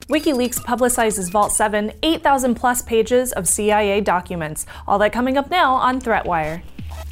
WikiLeaks publicizes Vault 7, 8,000 plus pages of CIA documents. All that coming up now on ThreatWire.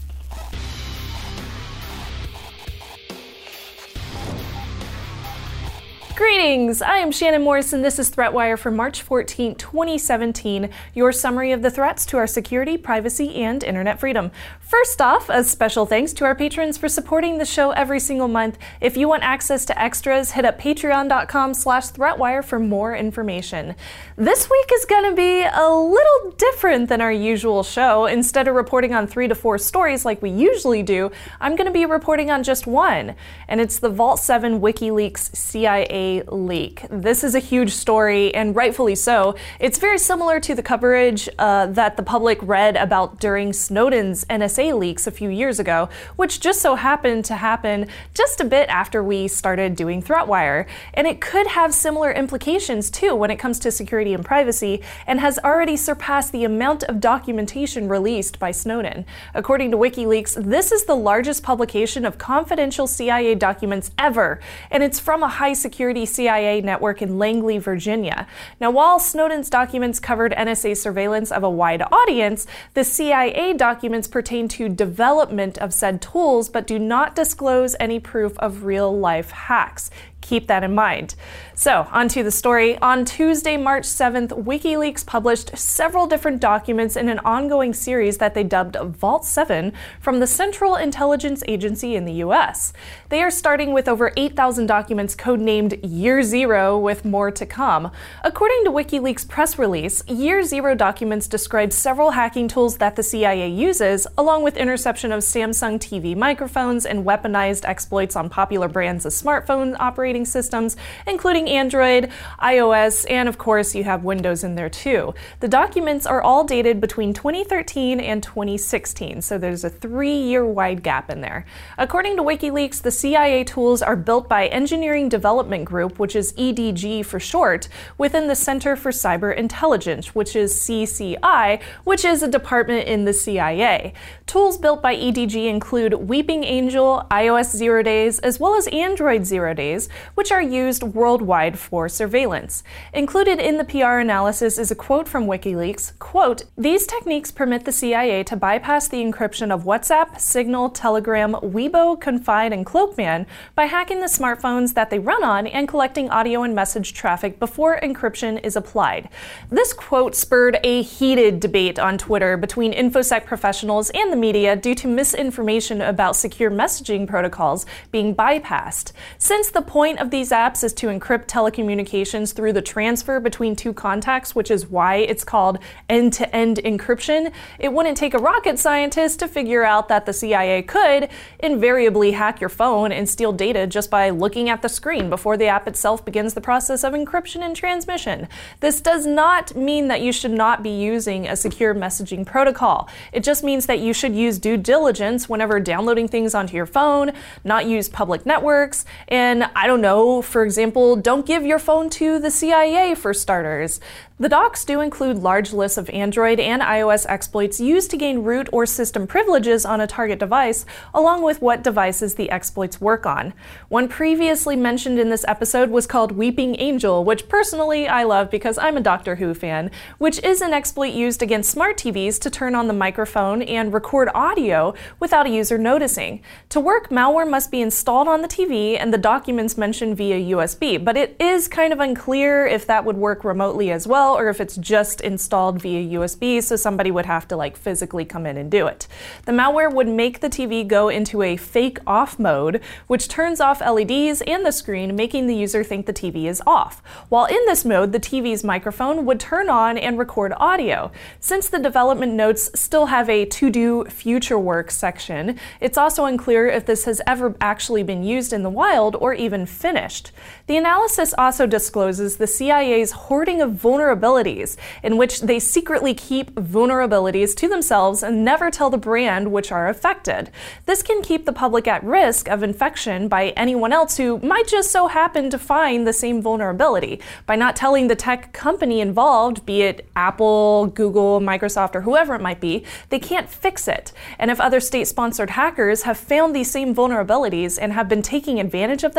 Greetings! I am Shannon Morris and this is ThreatWire for March 14, 2017, your summary of the threats to our security, privacy, and internet freedom. First off, a special thanks to our patrons for supporting the show every single month. If you want access to extras, hit up patreon.com/ThreatWire for more information. This week is going to be a little different than our usual show. Instead of reporting on 3 to 4 stories like we usually do, I'm going to be reporting on just one, and it's the Vault 7 WikiLeaks CIA leak. This is a huge story, and rightfully so. It's very similar to the coverage that the public read about during Snowden's NSA leaks a few years ago, which just so happened to happen just a bit after we started doing ThreatWire. And it could have similar implications too when it comes to security and privacy, and has already surpassed the amount of documentation released by Snowden. According to WikiLeaks, this is the largest publication of confidential CIA documents ever, and it's from a high security CIA network in Langley, Virginia. Now, while Snowden's documents covered NSA surveillance of a wide audience, the CIA documents pertain to development of said tools, but do not disclose any proof of real-life hacks. Keep that in mind. So, onto the story. On Tuesday, March 7th, WikiLeaks published several different documents in an ongoing series that they dubbed Vault 7 from the Central Intelligence Agency in the US. They are starting with over 8,000 documents codenamed Year Zero, with more to come. According to WikiLeaks' press release, Year Zero documents describe several hacking tools that the CIA uses, along with interception of Samsung TV microphones and weaponized exploits on popular brands of smartphone operating systems, including Android, iOS, and of course you have Windows in there too. The documents are all dated between 2013 and 2016, so there's a 3-year wide gap in there. According to WikiLeaks, the CIA tools are built by Engineering Development Group, which is EDG for short, within the Center for Cyber Intelligence, which is CCI, which is a department in the CIA. Tools built by EDG include Weeping Angel, iOS 0 Days, as well as Android 0 Days, which are used worldwide for surveillance. Included in the PR analysis is a quote from WikiLeaks, quote, "These techniques permit the CIA to bypass the encryption of WhatsApp, Signal, Telegram, Weibo, Confide, and Cloakman by hacking the smartphones that they run on and collecting audio and message traffic before encryption is applied." This quote spurred a heated debate on Twitter between InfoSec professionals and the media due to misinformation about secure messaging protocols being bypassed. Since the point of these apps is to encrypt telecommunications through the transfer between two contacts, which is why it's called end-to-end encryption, it wouldn't take a rocket scientist to figure out that the CIA could invariably hack your phone and steal data just by looking at the screen before the app itself begins the process of encryption and transmission. This does not mean that you should not be using a secure messaging protocol. It just means that you should use due diligence whenever downloading things onto your phone, not use public networks, and I don't know, for example, don't give your phone to the CIA for starters. The docs do include large lists of Android and iOS exploits used to gain root or system privileges on a target device, along with what devices the exploits work on. One previously mentioned in this episode was called Weeping Angel, which personally I love because I'm a Doctor Who fan, which is an exploit used against smart TVs to turn on the microphone and record audio without a user noticing. To work, malware must be installed on the TV, and the documents mention via USB, but it is kind of unclear if that would work remotely as well, or if it's just installed via USB, so somebody would have to physically come in and do it. The malware would make the TV go into a fake off mode, which turns off LEDs and the screen, making the user think the TV is off. While in this mode, the TV's microphone would turn on and record audio. Since the development notes still have a to-do future work section, it's also unclear if this has ever actually been used in the wild or even finished. The analysis also discloses the CIA's hoarding of vulnerabilities, in which they secretly keep vulnerabilities to themselves and never tell the brand which are affected. This can keep the public at risk of infection by anyone else who might just so happen to find the same vulnerability. By not telling the tech company involved, be it Apple, Google, Microsoft, or whoever it might be, they can't fix it. And if other state-sponsored hackers have found these same vulnerabilities and have been taking advantage of them against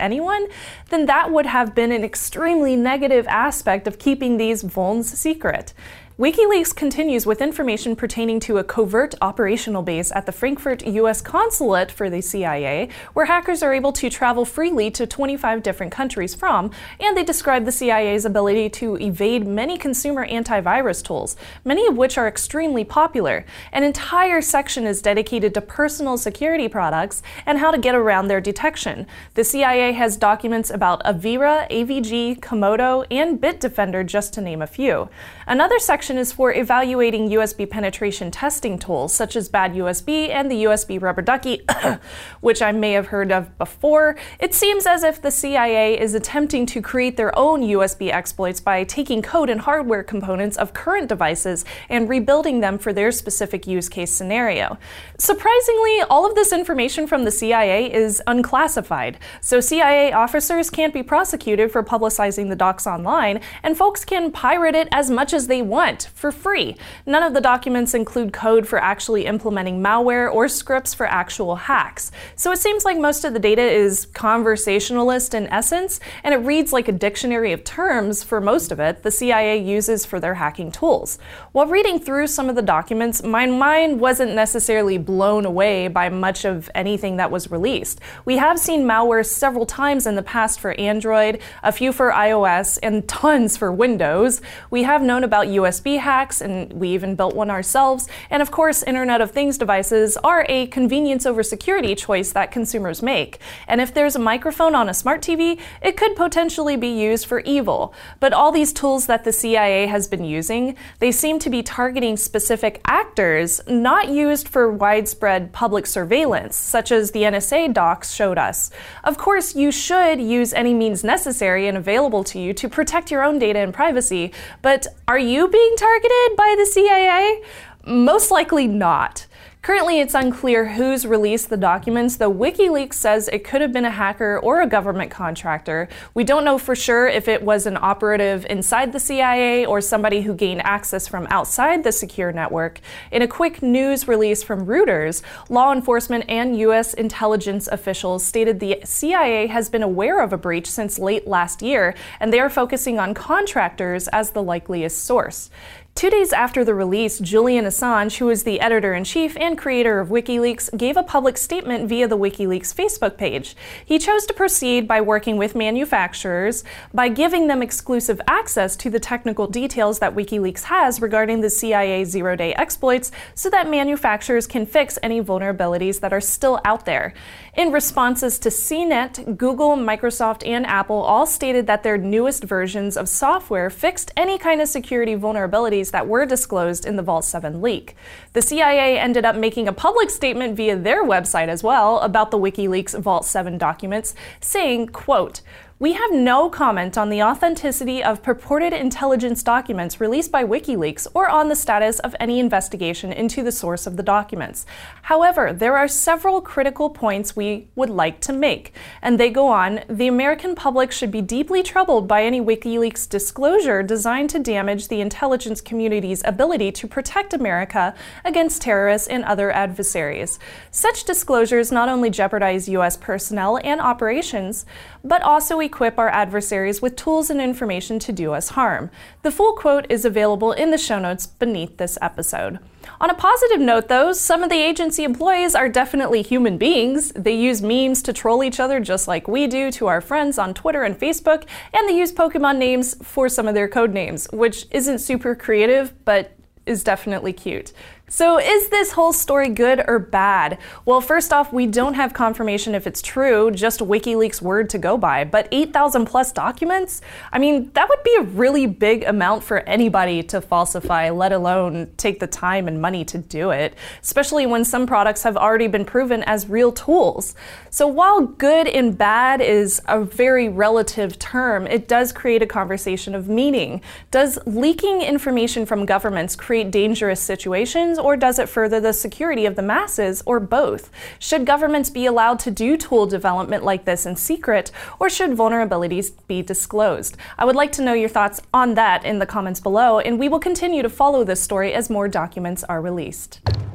anyone, then that would have been an extremely negative aspect of keeping these vulns secret. WikiLeaks continues with information pertaining to a covert operational base at the Frankfurt U.S. consulate for the CIA, where hackers are able to travel freely to 25 different countries from, and they describe the CIA's ability to evade many consumer antivirus tools, many of which are extremely popular. An entire section is dedicated to personal security products and how to get around their detection. The CIA has documents about Avira, AVG, Komodo, and Bitdefender, just to name a few. Another section is for evaluating USB penetration testing tools, such as Bad USB and the USB Rubber Ducky, which I may have heard of before. It seems as if the CIA is attempting to create their own USB exploits by taking code and hardware components of current devices and rebuilding them for their specific use case scenario. Surprisingly, all of this information from the CIA is unclassified, so CIA officers can't be prosecuted for publicizing the docs online, and folks can pirate it as much as they want for free. None of the documents include code for actually implementing malware or scripts for actual hacks. So it seems like most of the data is conversationalist in essence, and it reads like a dictionary of terms for most of it the CIA uses for their hacking tools. While reading through some of the documents, my mind wasn't necessarily blown away by much of anything that was released. We have seen malware several times in the past for Android, a few for iOS, and tons for Windows. We have known about USB hacks, and we even built one ourselves. And of course, Internet of Things devices are a convenience over security choice that consumers make. And if there's a microphone on a smart TV, it could potentially be used for evil. But all these tools that the CIA has been using, they seem to be targeting specific actors, not used for widespread public surveillance, such as the NSA docs showed us. Of course, you should use any means necessary and available to you to protect your own data and privacy, but are you being targeted by the CIA? Most likely not. Currently, it's unclear who's released the documents, though WikiLeaks says it could have been a hacker or a government contractor. We don't know for sure if it was an operative inside the CIA or somebody who gained access from outside the secure network. In a quick news release from Reuters, law enforcement and U.S. intelligence officials stated the CIA has been aware of a breach since late last year, and they are focusing on contractors as the likeliest source. 2 days after the release, Julian Assange, who is the editor-in-chief and creator of WikiLeaks, gave a public statement via the WikiLeaks Facebook page. He chose to proceed by working with manufacturers by giving them exclusive access to the technical details that WikiLeaks has regarding the CIA zero-day exploits so that manufacturers can fix any vulnerabilities that are still out there. In responses to CNET, Google, Microsoft, and Apple all stated that their newest versions of software fixed any kind of security vulnerabilities that were disclosed in the Vault 7 leak. The CIA ended up making a public statement via their website as well about the WikiLeaks Vault 7 documents, saying, quote, "We have no comment on the authenticity of purported intelligence documents released by WikiLeaks or on the status of any investigation into the source of the documents. However, there are several critical points we would like to make." And they go on, "The American public should be deeply troubled by any WikiLeaks disclosure designed to damage the intelligence community's ability to protect America against terrorists and other adversaries. Such disclosures not only jeopardize U.S. personnel and operations, but also equip our adversaries with tools and information to do us harm." The full quote is available in the show notes beneath this episode. On a positive note, though, some of the agency employees are definitely human beings. They use memes to troll each other just like we do to our friends on Twitter and Facebook, and they use Pokemon names for some of their code names, which isn't super creative, but is definitely cute. So is this whole story good or bad? Well, first off, we don't have confirmation if it's true, just WikiLeaks' word to go by, but 8,000 plus documents? I mean, that would be a really big amount for anybody to falsify, let alone take the time and money to do it, especially when some products have already been proven as real tools. So while good and bad is a very relative term, it does create a conversation of meaning. Does leaking information from governments create dangerous situations, or does it further the security of the masses, or both? Should governments be allowed to do tool development like this in secret, or should vulnerabilities be disclosed? I would like to know your thoughts on that in the comments below, and we will continue to follow this story as more documents are released.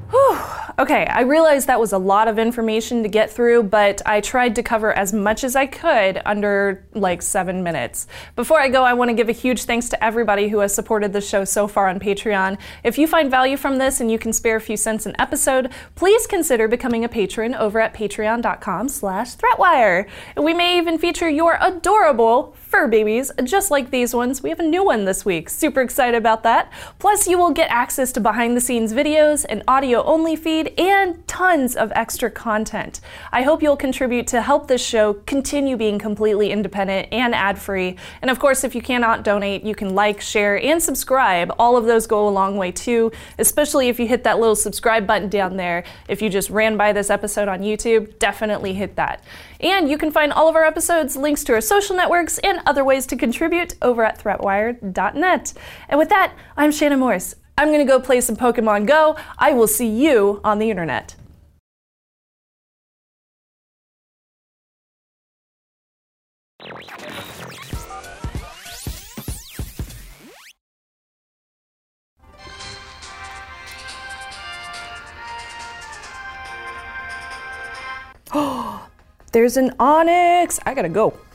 Whew. Okay, I realized that was a lot of information to get through, but I tried to cover as much as I could under like 7 minutes. Before I go, I want to give a huge thanks to everybody who has supported the show so far on Patreon. If you find value from this and you can spare a few cents an episode, please consider becoming a patron over at patreon.com/threatwire. We may even feature your adorable fur babies, just like these ones. We have a new one this week. Super excited about that. Plus, you will get access to behind-the-scenes videos, an audio-only feed, and tons of extra content. I hope you'll contribute to help this show continue being completely independent and ad-free. And of course, if you cannot donate, you can like, share, and subscribe. All of those go a long way too, especially if you hit that little subscribe button down there. If you just ran by this episode on YouTube, definitely hit that. And you can find all of our episodes, links to our social networks, and other ways to contribute over at threatwire.net. And with that, I'm Shannon Morse. I'm going to go play some Pokemon Go. I will see you on the internet. Oh, there's an Onix. I gotta go.